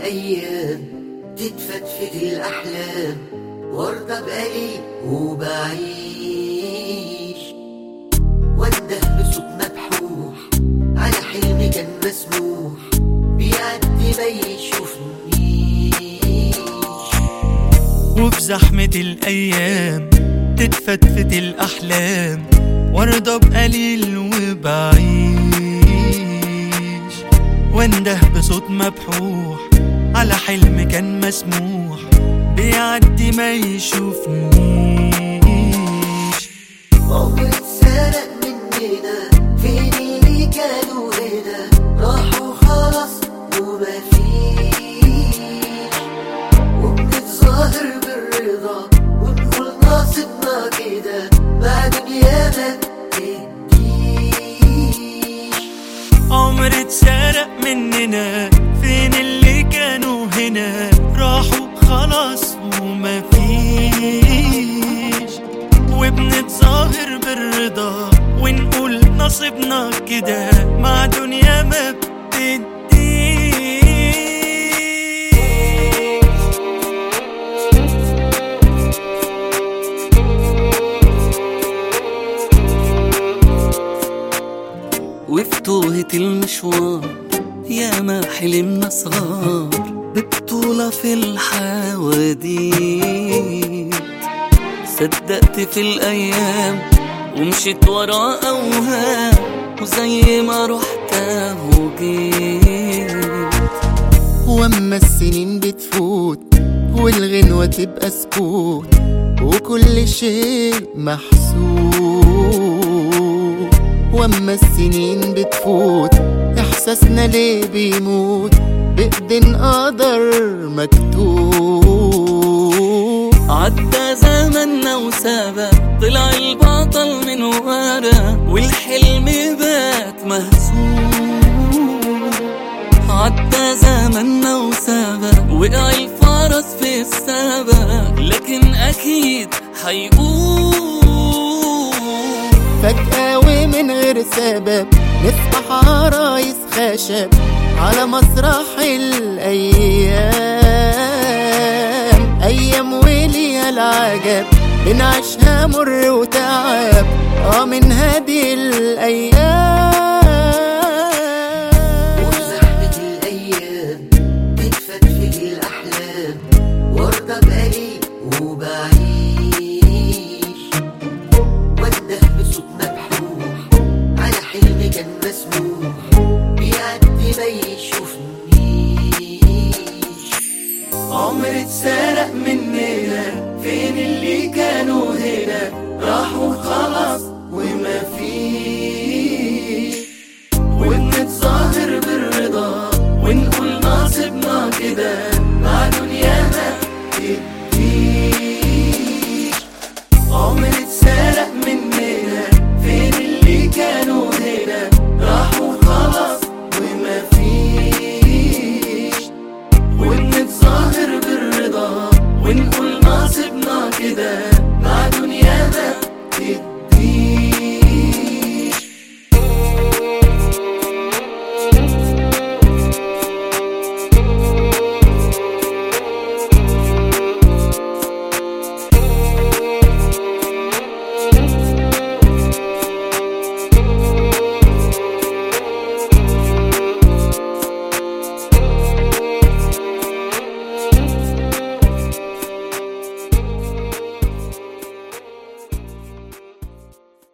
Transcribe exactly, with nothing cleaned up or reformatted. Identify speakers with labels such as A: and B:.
A: الأيام تتفتفت الأحلام وارضى بقليل وبعيش وانده بصوت مبحوح على حلم كان مسموح بيعدي ما يشوفنيش.
B: وفي زحمة الأيام تتفتفت الأحلام وارضى بقليل وبعيش وانده بصوت مبحوح على حلم كان مسموح بيعدي ما يشوفنيش.
A: عمر اتسرق مننا فين اللي كانوا هنا راحوا خلاص وما فيش وبنتظاهر بالرضا ونقول ناصبنا كده مع دنيا ما بتديش.
B: عمر اتسرق مننا فين اللي كانوا هنا راحوا خلاص وما فيش وبنتظاهر بالرضا ونقول نصيبنا كده مع دنيا ما بتديش.
C: وفي توهة المشوار يا ما حلمنا صغار ببطولة في الحواديت صدقت في الأيام ومشيت ورا أوهام وزي ما رحت وجيت.
D: واما السنين بتفوت والغنوة تبقى سكوت وكل شيء محسوب واما السنين بتفوت احساسنا ليه بيموت بإيدين قدر مكتوب.
C: عدى زمننا وسابق طلع البطل من ورا والحلم بات مهزوم. عدى زمننا وسابق وقع الفرس في السبق لكن أكيد حيقوم.
D: فجأة ومن غير سبب نصبح عرايس خشب على مسرح الأيام. أيام وليها العجب بنعيشها مر وتعب اه من هذه الأيام.
A: وفي زحمة الأيام تتفتفت الأحلام وارضى بقليل وبعيش وانده بصوت مبحوح على حلم كان مسموح بيعدي ما يشوفنيش.
B: عمر اتسرق مننا فين اللي كانوا هنا راحوا خلاص وما فيش وبنتظاهر بالرضا ونقول ناصبنا كده مع دنيا ما بتديش. عمر اتسرق مننا فين اللي كانوا هنا راحوا خلاص وما فيش وبنتظاهر بالرضا ونقول